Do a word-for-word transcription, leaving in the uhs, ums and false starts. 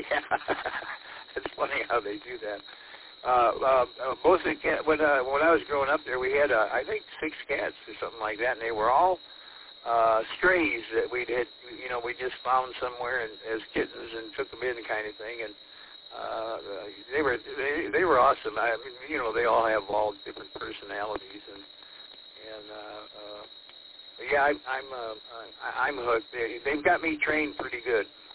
Yeah, it's funny how they do that. Uh, uh, most of the cat, when uh, when I was growing up there, we had uh, I think six cats or something like that, and they were all uh, strays that we'd had, you know, we just found somewhere and, as kittens and took them in, kind of thing, and uh, they were they, they were awesome. I mean, you know, they all have all different personalities, and and uh, uh, yeah, I, I'm uh, I, I'm hooked. They, they've got me trained pretty good.